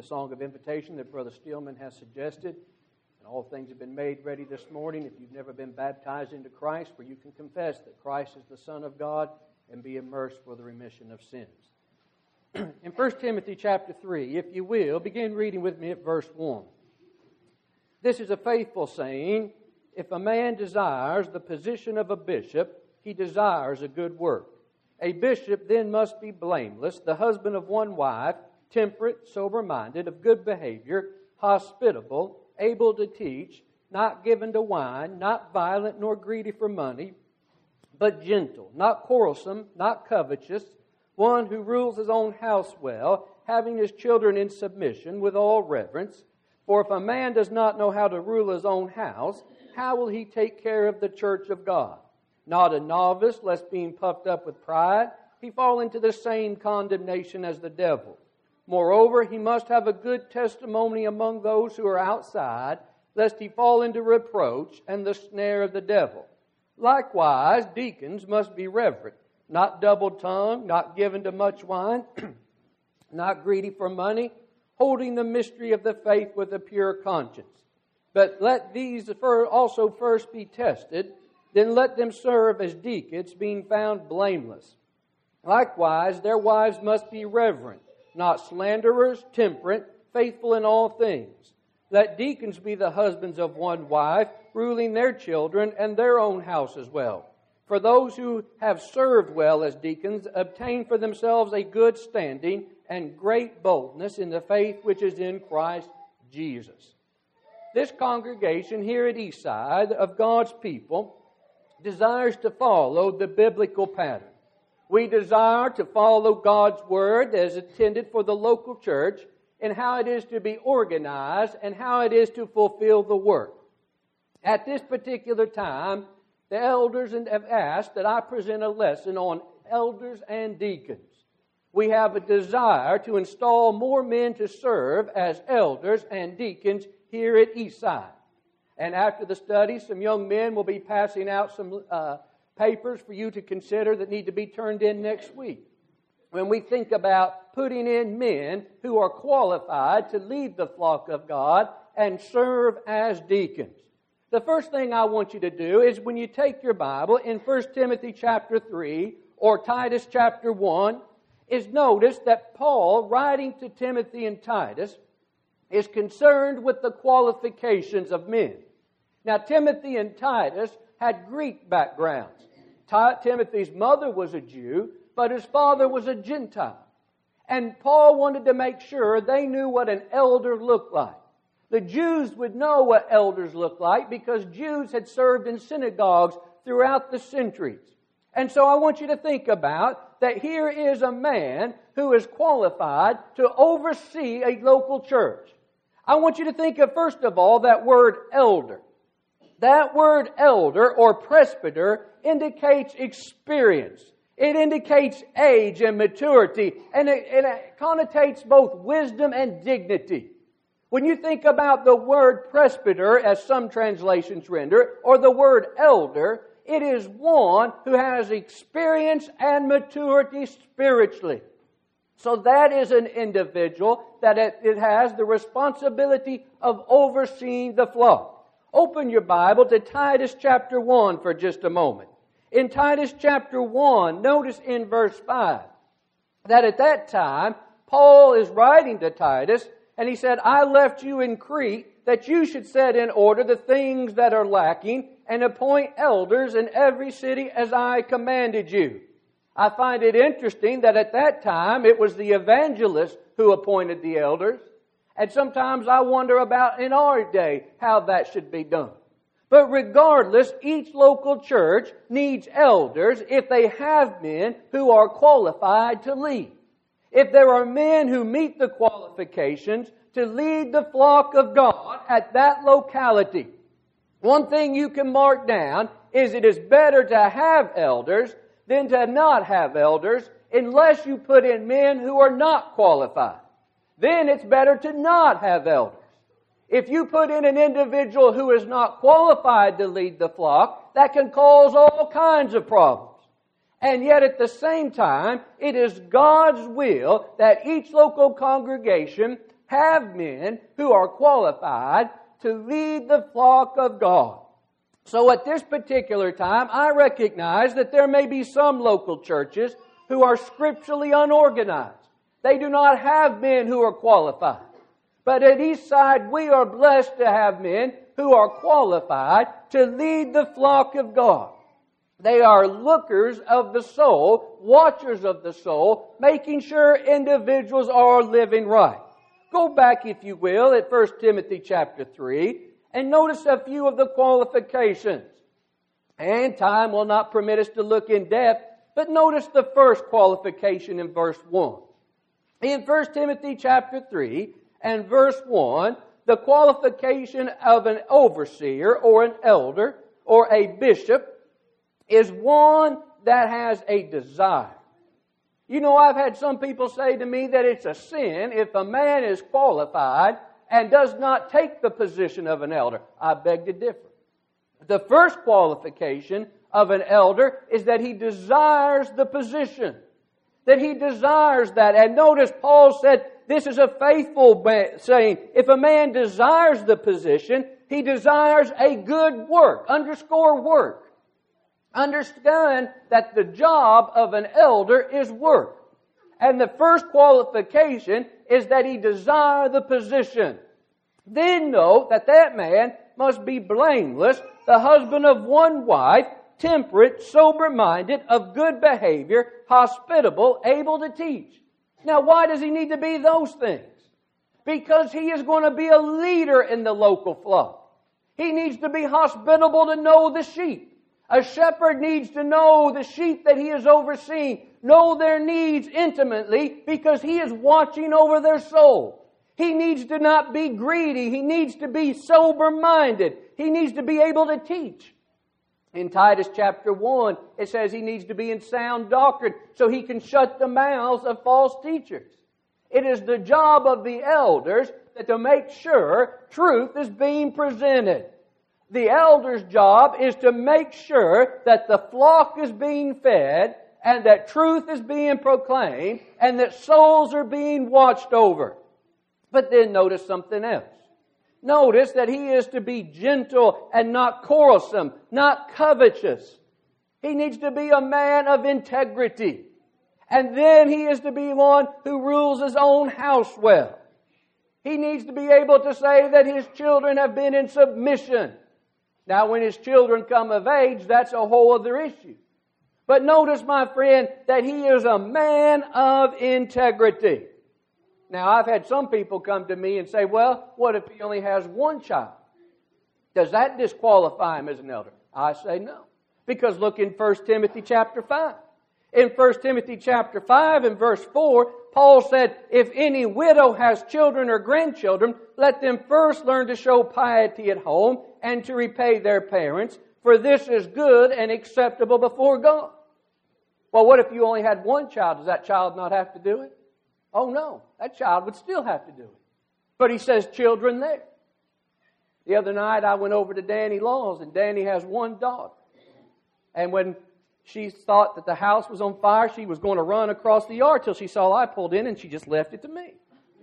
the song of invitation that Brother Stillman has suggested. And all things have been made ready this morning. If you've never been baptized into Christ, where you can confess that Christ is the Son of God and be immersed for the remission of sins. In 1 Timothy chapter 3, if you will, begin reading with me at verse 1. This is a faithful saying, if a man desires the position of a bishop, he desires a good work. A bishop then must be blameless, the husband of one wife, temperate, sober-minded, of good behavior, hospitable, able to teach, not given to wine, not violent nor greedy for money, but gentle, not quarrelsome, not covetous, one who rules his own house well, having his children in submission with all reverence. For if a man does not know how to rule his own house, how will he take care of the church of God? Not a novice, lest being puffed up with pride, he fall into the same condemnation as the devil. Moreover, he must have a good testimony among those who are outside, lest he fall into reproach and the snare of the devil. Likewise, deacons must be reverent, not double-tongued, not given to much wine, not greedy for money, holding the mystery of the faith with a pure conscience. But let these also first be tested, then let them serve as deacons, being found blameless. Likewise, their wives must be reverent, not slanderers, temperate, faithful in all things. Let deacons be the husbands of one wife, ruling their children and their own house as well. For those who have served well as deacons obtain for themselves a good standing and great boldness in the faith which is in Christ Jesus. This congregation here at Eastside of God's people desires to follow the biblical pattern. We desire to follow God's Word as intended for the local church and how it is to be organized and how it is to fulfill the work. At this particular time, the elders have asked that I present a lesson on elders and deacons. We have a desire to install more men to serve as elders and deacons here at Eastside. And after the study, some young men will be passing out some papers for you to consider that need to be turned in next week. When we think about putting in men who are qualified to lead the flock of God and serve as deacons. The first thing I want you to do is when you take your Bible in 1 Timothy chapter 3 or Titus chapter 1, is notice that Paul, writing to Timothy and Titus, is concerned with the qualifications of men. Now, Timothy and Titus had Greek backgrounds. Timothy's mother was a Jew, but his father was a Gentile. And Paul wanted to make sure they knew what an elder looked like. The Jews would know what elders looked like because Jews had served in synagogues throughout the centuries. And so I want you to think about that here is a man who is qualified to oversee a local church. I want you to think of, first of all, that word elder. That word elder or presbyter indicates experience. It indicates age and maturity, and it connotates both wisdom and dignity. When you think about the word presbyter, as some translations render, or the word elder, it is one who has experience and maturity spiritually. So that is an individual that it has the responsibility of overseeing the flock. Open your Bible to Titus chapter 1 for just a moment. In Titus chapter 1, notice in verse 5 that at that time, Paul is writing to Titus, and he said, I left you in Crete that you should set in order the things that are lacking and appoint elders in every city as I commanded you. I find it interesting that at that time it was the evangelists who appointed the elders. And sometimes I wonder about in our day how that should be done. But regardless, each local church needs elders if they have men who are qualified to lead. If there are men who meet the qualifications to lead the flock of God at that locality. One thing you can mark down is it is better to have elders than to not have elders unless you put in men who are not qualified. Then it's better to not have elders. If you put in an individual who is not qualified to lead the flock, that can cause all kinds of problems. And yet at the same time, it is God's will that each local congregation have men who are qualified to lead the flock of God. So at this particular time, I recognize that there may be some local churches who are scripturally unorganized. They do not have men who are qualified. But at Eastside, we are blessed to have men who are qualified to lead the flock of God. They are lookers of the soul, watchers of the soul, making sure individuals are living right. Go back, if you will, at 1 Timothy chapter 3, and notice a few of the qualifications. And time will not permit us to look in depth, but notice the first qualification in verse 1. In 1 Timothy chapter 3 and verse 1, the qualification of an overseer or an elder or a bishop is one that has a desire. You know, I've had some people say to me that it's a sin if a man is qualified and does not take the position of an elder. I beg to differ. The first qualification of an elder is that he desires the position. That he desires that. And notice Paul said, this is a faithful saying. If a man desires the position, he desires a good work. Underscore work. Understand that the job of an elder is work. And the first qualification is that he desire the position. Then note that that man must be blameless, the husband of one wife, temperate, sober-minded, of good behavior, hospitable, able to teach. Now, why does he need to be those things? Because he is going to be a leader in the local flock. He needs to be hospitable to know the sheep. A shepherd needs to know the sheep that he is overseeing, know their needs intimately because he is watching over their soul. He needs to not be greedy. He needs to be sober-minded. He needs to be able to teach. In Titus chapter 1, it says he needs to be in sound doctrine so he can shut the mouths of false teachers. It is the job of the elders that to make sure truth is being presented. The elder's job is to make sure that the flock is being fed and that truth is being proclaimed and that souls are being watched over. But then notice something else. Notice that he is to be gentle and not quarrelsome, not covetous. He needs to be a man of integrity. And then he is to be one who rules his own house well. He needs to be able to say that his children have been in submission. Now, when his children come of age, that's a whole other issue. But notice, my friend, that he is a man of integrity. Now, I've had some people come to me and say, well, what if he only has one child? Does that disqualify him as an elder? I say no. Because look in 1 Timothy chapter 5. In 1 Timothy chapter 5 and verse 4, Paul said, if any widow has children or grandchildren, let them first learn to show piety at home and to repay their parents, for this is good and acceptable before God. Well, what if you only had one child? Does that child not have to do it? Oh no, that child would still have to do it. But he says children there. The other night I went over to Danny Laws, and Danny has one daughter. And when she thought that the house was on fire, she was going to run across the yard till she saw I pulled in, and she just left it to me.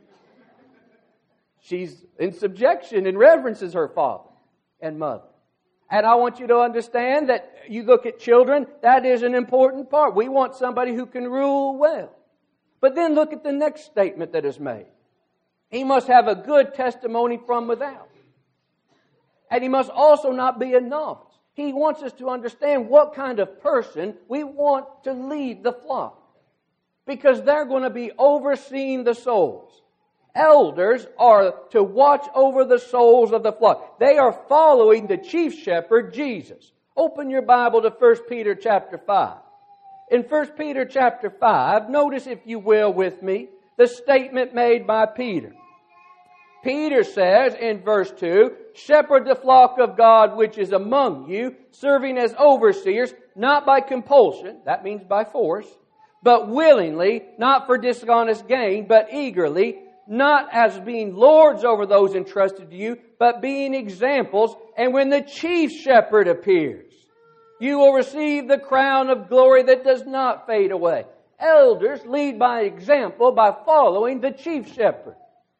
She's in subjection and reverences her father and mother. And I want you to understand that you look at children, that is an important part. We want somebody who can rule well. But then look at the next statement that is made. He must have a good testimony from without. And he must also not be a novice. He wants us to understand what kind of person we want to lead the flock. Because they're going to be overseeing the souls. Elders are to watch over the souls of the flock. They are following the chief shepherd, Jesus. Open your Bible to 1 Peter chapter 5. In 1 Peter chapter 5, notice, if you will, with me, the statement made by Peter. Peter says in verse 2, shepherd the flock of God which is among you, serving as overseers, not by compulsion, that means by force, but willingly, not for dishonest gain, but eagerly, not as being lords over those entrusted to you, but being examples. And when the chief shepherd appears, you will receive the crown of glory that does not fade away. Elders lead by example by following the chief shepherd.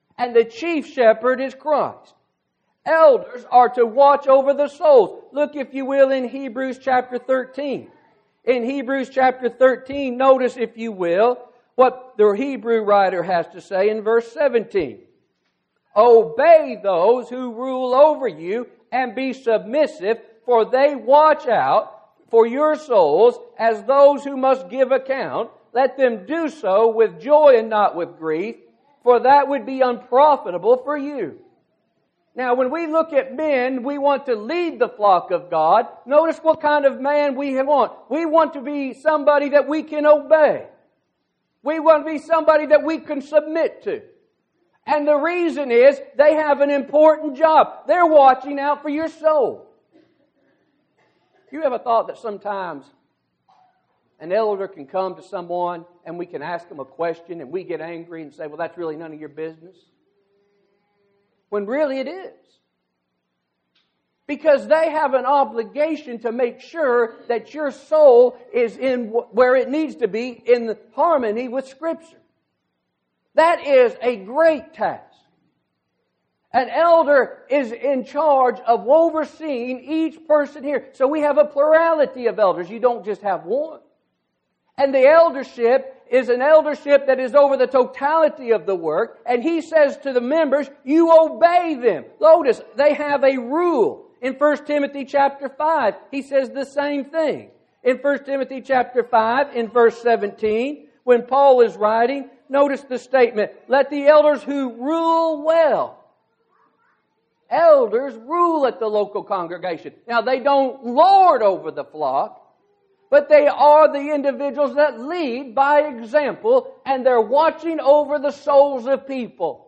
And the chief shepherd is Christ. Elders are to watch over the souls. Look, if you will, in Hebrews chapter 13. In Hebrews chapter 13, notice, if you will, what the Hebrew writer has to say in verse 17. Obey those who rule over you and be submissive, for they watch out for your souls as those who must give account. Let them do so with joy and not with grief, for that would be unprofitable for you. Now, when we look at men, we want to lead the flock of God. Notice what kind of man we want. We want to be somebody that we can obey. We want to be somebody that we can submit to. And the reason is they have an important job. They're watching out for your soul. You ever thought that sometimes an elder can come to someone and we can ask them a question and we get angry and say, well, that's really none of your business? When really it is. Because they have an obligation to make sure that your soul is in where it needs to be, in harmony with Scripture. That is a great task. An elder is in charge of overseeing each person here. So we have a plurality of elders. You don't just have one. And the eldership is an eldership that is over the totality of the work. And he says to the members, you obey them. Notice, they have a rule. In 1 Timothy chapter 5, he says the same thing. In 1 Timothy chapter 5, in verse 17, when Paul is writing, notice the statement, let the elders who rule well. Elders rule at the local congregation. Now, they don't lord over the flock, but they are the individuals that lead by example, and they're watching over the souls of people.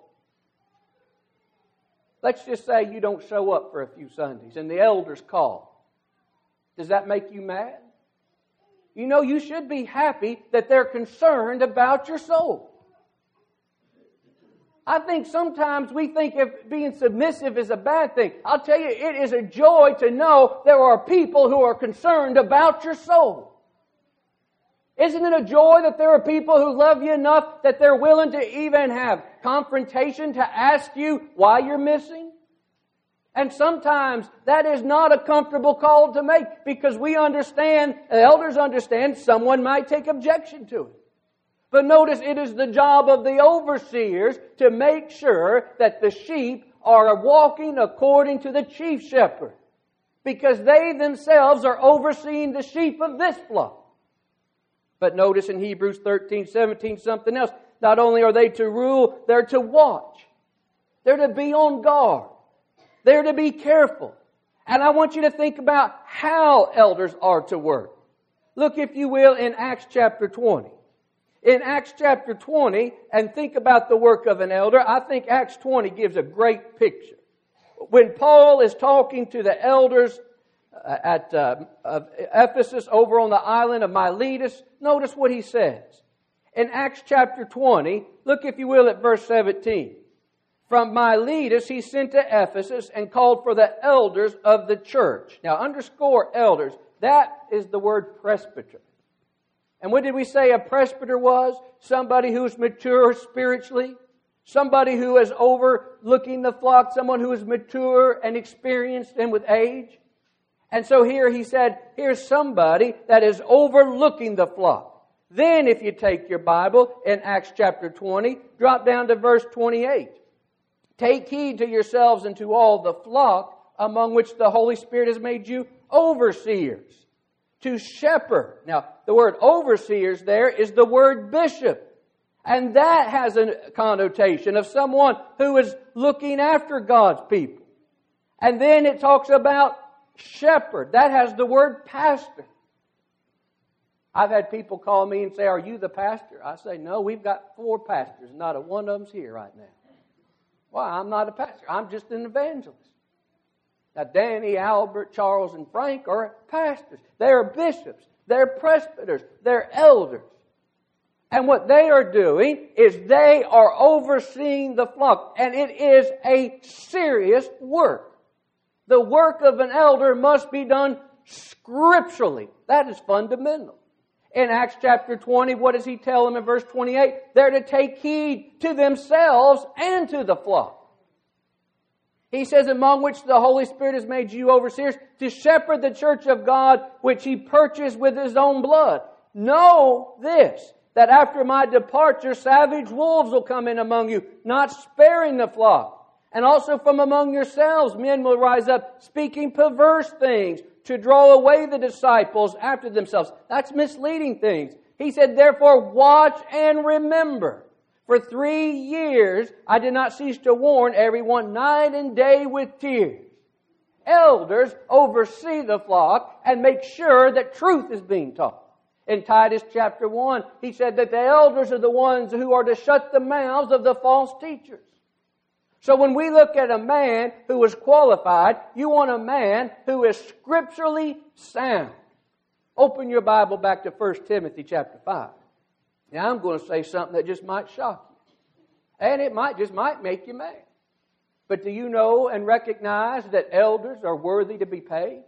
Let's just say you don't show up for a few Sundays and the elders call. Does that make you mad? You know, you should be happy that they're concerned about your soul. I think sometimes we think if being submissive is a bad thing. I'll tell you, it is a joy to know there are people who are concerned about your soul. Isn't it a joy that there are people who love you enough that they're willing to even have confrontation to ask you why you're missing? And sometimes that is not a comfortable call to make because we understand, the elders understand, someone might take objection to it. But notice it is the job of the overseers to make sure that the sheep are walking according to the chief shepherd. Because they themselves are overseeing the sheep of this flock. But notice in Hebrews 13:17 something else. Not only are they to rule, they're to watch. They're to be on guard. They're to be careful. And I want you to think about how elders are to work. Look, if you will, in Acts chapter 20. In Acts chapter 20, and think about the work of an elder, I think Acts 20 gives a great picture. When Paul is talking to the elders at Ephesus over on the island of Miletus, notice what he says. In Acts chapter 20, look if you will at verse 17. From Miletus he sent to Ephesus and called for the elders of the church. Now underscore elders. That is the word presbyter. And what did we say a presbyter was? Somebody who's mature spiritually. Somebody who is overlooking the flock. Someone who is mature and experienced and with age. And so here he said, here's somebody that is overlooking the flock. Then if you take your Bible in Acts chapter 20, drop down to verse 28. Take heed to yourselves and to all the flock among which the Holy Spirit has made you overseers. To shepherd. Now, the word overseers there is the word bishop. And that has a connotation of someone who is looking after God's people. And then it talks about shepherd. That has the word pastor. I've had people call me and say, are you the pastor? I say, no, we've got 4 pastors. Not a one of them's here right now. Well, I'm not a pastor. I'm just an evangelist. Now, Danny, Albert, Charles, and Frank are pastors. They're bishops. They're presbyters. They're elders. And what they are doing is they are overseeing the flock. And it is a serious work. The work of an elder must be done scripturally. That is fundamental. In Acts chapter 20, what does he tell them in verse 28? They're to take heed to themselves and to the flock. He says, among which the Holy Spirit has made you overseers to shepherd the church of God, which He purchased with His own blood. Know this, that after my departure, savage wolves will come in among you, not sparing the flock. And also from among yourselves, men will rise up, speaking perverse things, to draw away the disciples after themselves. That's misleading things. He said, therefore, watch and remember. For 3 years I did not cease to warn everyone night and day with tears. Elders oversee the flock and make sure that truth is being taught. In Titus chapter 1, he said that the elders are the ones who are to shut the mouths of the false teachers. So when we look at a man who is qualified, you want a man who is scripturally sound. Open your Bible back to 1 Timothy chapter 5. Now I'm going to say something that just might shock you. And it might make you mad. But do you know and recognize that elders are worthy to be paid?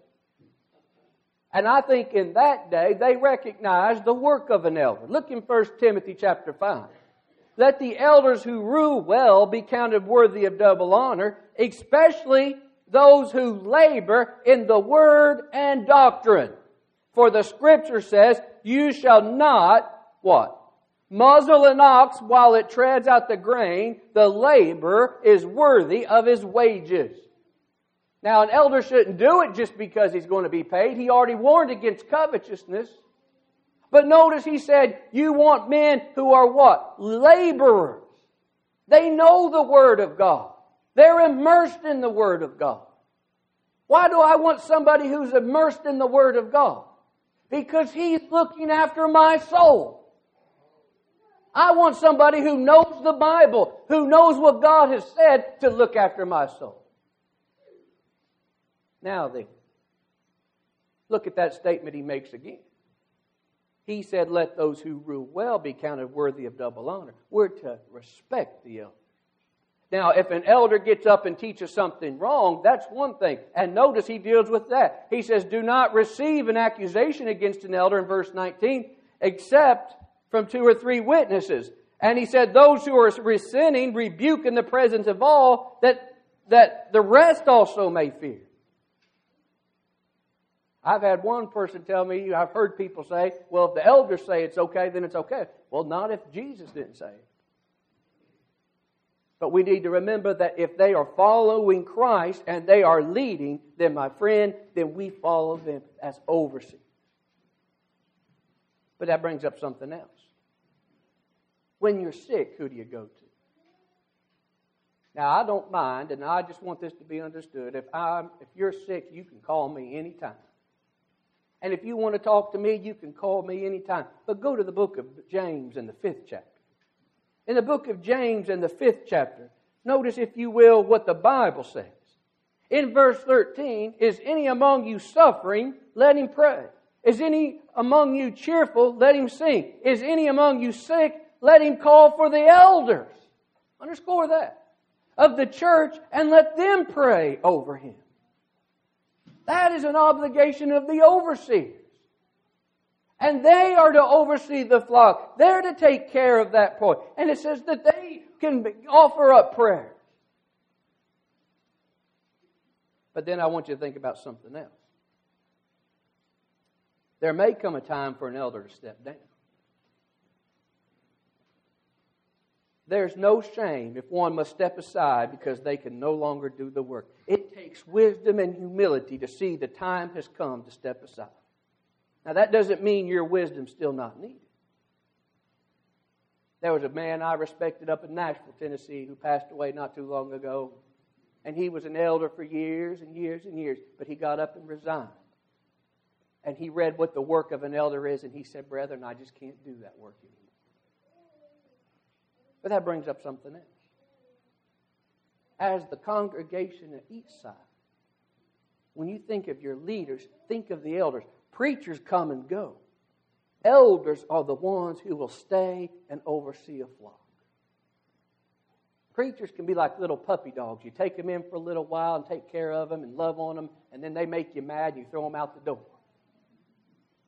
And I think in that day they recognized the work of an elder. Look in 1 Timothy chapter 5. Let the elders who rule well be counted worthy of double honor, especially those who labor in the word and doctrine. For the Scripture says, you shall not, what? Muzzle an ox while it treads out the grain. The laborer is worthy of his wages. Now, an elder shouldn't do it just because he's going to be paid. He already warned against covetousness. But notice he said, you want men who are what? Laborers. They know the Word of God. They're immersed in the Word of God. Why do I want somebody who's immersed in the Word of God? Because He's looking after my soul. I want somebody who knows the Bible, who knows what God has said to look after my soul. Now then, look at that statement he makes again. He said, let those who rule well be counted worthy of double honor. We're to respect the elder. Now, if an elder gets up and teaches something wrong, that's one thing. And notice he deals with that. He says, do not receive an accusation against an elder in verse 19, except from 2 or 3 witnesses. And he said, those who are sinning, rebuke in the presence of all, that the rest also may fear. I've had one person tell me, I've heard people say, well, if the elders say it's okay, then it's okay. Well, not if Jesus didn't say it. But we need to remember that if they are following Christ and they are leading, then my friend, then we follow them as overseers. But that brings up something else. When you're sick, who do you go to? Now, I don't mind, and I just want this to be understood. If you're sick, you can call me anytime. And if you want to talk to me, you can call me anytime. But go to the book of James in the 5th chapter. In the book of James in the 5th chapter, notice, if you will, what the Bible says. In verse 13, is any among you suffering? Let him pray. Is any among you cheerful? Let him sing. Is any among you sick? Let him call for the elders. Underscore that. Of the church, and let them pray over him. That is an obligation of the overseers. And they are to oversee the flock. They're to take care of that point. And it says that they can offer up prayers. But then I want you to think about something else. There may come a time for an elder to step down. There's no shame if one must step aside because they can no longer do the work. It takes wisdom and humility to see the time has come to step aside. Now, that doesn't mean your wisdom's still not needed. There was a man I respected up in Nashville, Tennessee, who passed away not too long ago. And he was an elder for years and years and years. But he got up and resigned. And he read what the work of an elder is. And he said, brethren, I just can't do that work anymore. But that brings up something else. As the congregation at each side, when you think of your leaders, think of the elders. Preachers come and go. Elders are the ones who will stay and oversee a flock. Preachers can be like little puppy dogs. You take them in for a little while and take care of them and love on them, and then they make you mad and you throw them out the door.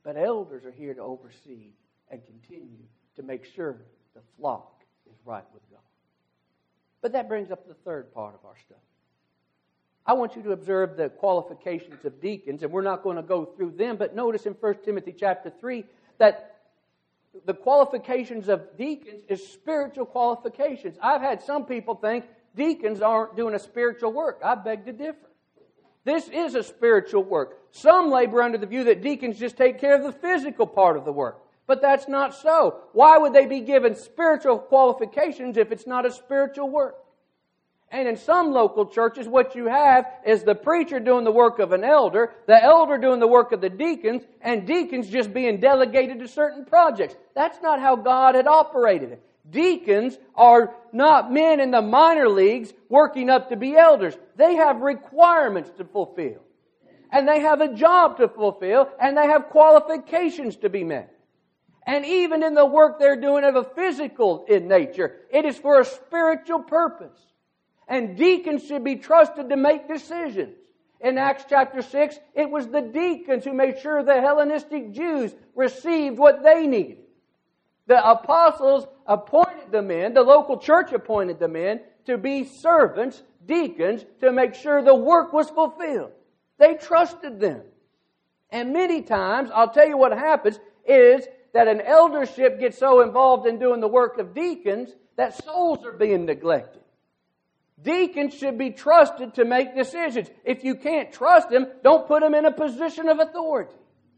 But elders are here to oversee and continue to make sure the flock is right with God. But that brings up the third part of our study. I want you to observe the qualifications of deacons, and we're not going to go through them, but notice in 1 Timothy chapter 3 that the qualifications of deacons is spiritual qualifications. I've had some people think deacons aren't doing a spiritual work. I beg to differ. This is a spiritual work. Some labor under the view that deacons just take care of the physical part of the work. But that's not so. Why would they be given spiritual qualifications if it's not a spiritual work? And in some local churches, what you have is the preacher doing the work of an elder, the elder doing the work of the deacons, and deacons just being delegated to certain projects. That's not how God had operated it. Deacons are not men in the minor leagues working up to be elders. They have requirements to fulfill. And they have a job to fulfill, and they have qualifications to be met. And even in the work they're doing of a physical in nature, it is for a spiritual purpose. And deacons should be trusted to make decisions. In Acts chapter 6, it was the deacons who made sure the Hellenistic Jews received what they needed. The apostles appointed the men, the local church appointed the men to be servants, deacons, to make sure the work was fulfilled. They trusted them. And many times, I'll tell you what happens, is that an eldership gets so involved in doing the work of deacons that souls are being neglected. Deacons should be trusted to make decisions. If you can't trust them, don't put them in a position of authority.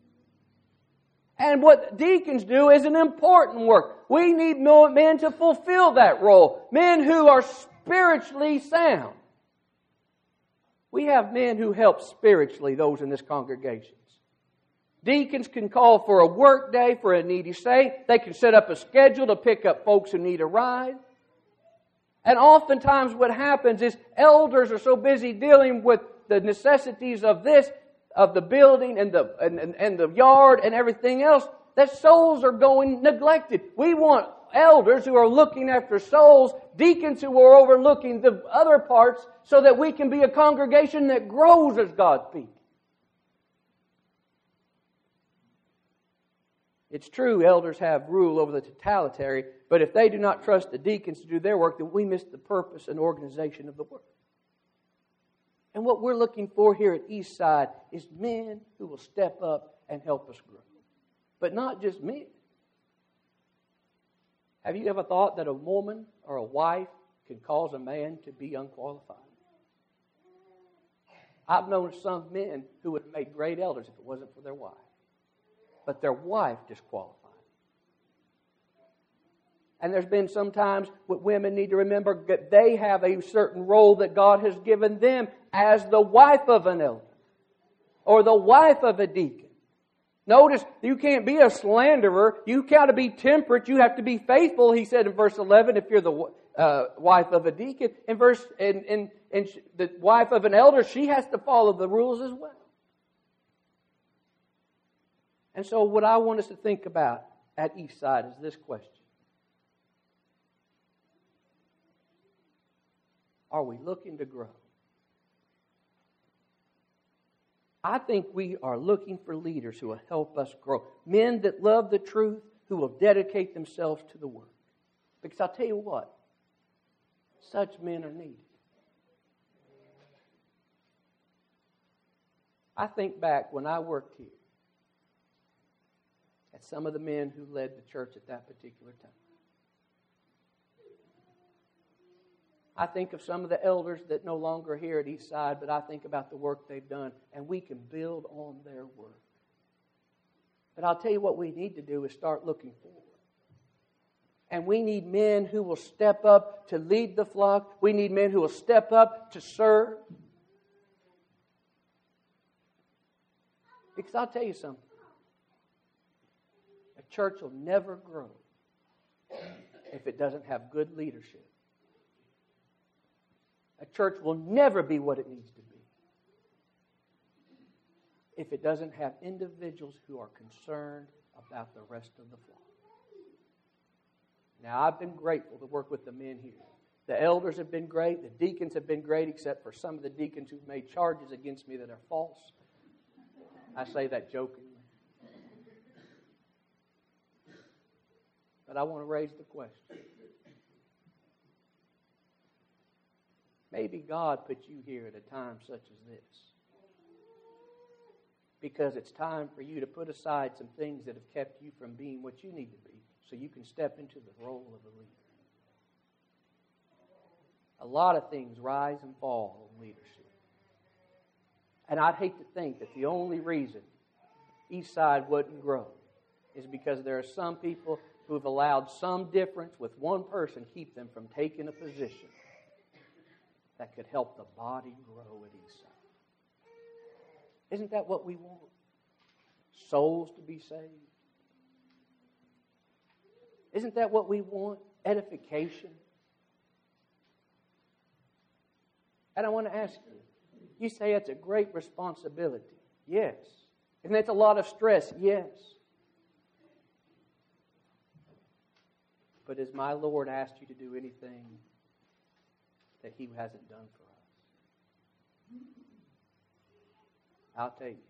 And what deacons do is an important work. We need men to fulfill that role. Men who are spiritually sound. We have men who help spiritually those in this congregation. Deacons can call for a work day for a needy saint. They can set up a schedule to pick up folks who need a ride. And oftentimes what happens is elders are so busy dealing with the necessities of this, of the building and the yard and everything else, that souls are going neglected. We want elders who are looking after souls, deacons who are overlooking the other parts, so that we can be a congregation that grows as God's people. It's true, elders have rule over the totality, but if they do not trust the deacons to do their work, then we miss the purpose and organization of the work. And what we're looking for here at Eastside is men who will step up and help us grow. But not just men. Have you ever thought that a woman or a wife can cause a man to be unqualified? I've known some men who would have made great elders if it wasn't for their wife. But their wife disqualified. And there's been some times what women need to remember that they have a certain role that God has given them as the wife of an elder or the wife of a deacon. Notice, you can't be a slanderer. You got to be temperate. You have to be faithful, he said in verse 11, if you're the wife of a deacon. In the wife of an elder, she has to follow the rules as well. And so what I want us to think about at Eastside is this question. Are we looking to grow? I think we are looking for leaders who will help us grow. Men that love the truth, who will dedicate themselves to the work. Because I'll tell you what, such men are needed. I think back when I worked here, at some of the men who led the church at that particular time. I think of some of the elders that no longer are here at Eastside, but I think about the work they've done, and we can build on their work. But I'll tell you what we need to do is start looking forward. And we need men who will step up to lead the flock. We need men who will step up to serve. Because I'll tell you something. A church will never grow if it doesn't have good leadership. A church will never be what it needs to be if it doesn't have individuals who are concerned about the rest of the flock. Now, I've been grateful to work with the men here. The elders have been great. The deacons have been great, except for some of the deacons who've made charges against me that are false. I say that jokingly. But I want to raise the question. Maybe God put you here at a time such as this because it's time for you to put aside some things that have kept you from being what you need to be so you can step into the role of a leader. A lot of things rise and fall in leadership. And I'd hate to think that the only reason Eastside wouldn't grow is because there are some people who have allowed some difference with one person keep them from taking a position that could help the body grow at Eastside. Isn't that what we want? Souls to be saved. Isn't that what we want? Edification. And I want to ask you, you say it's a great responsibility. Yes. And it's a lot of stress. Yes. But has my Lord asked you to do anything that He hasn't done for us? I'll tell you,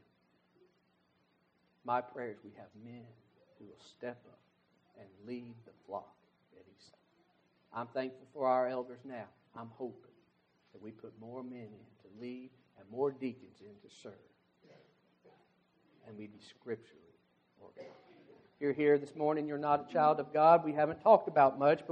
my prayer is we have men who will step up and lead the flock at Eastside. I'm thankful for our elders now. I'm hoping that we put more men in to lead and more deacons in to serve. And we be scripturally organized. You're here this morning, you're not a child of God. We haven't talked about much, but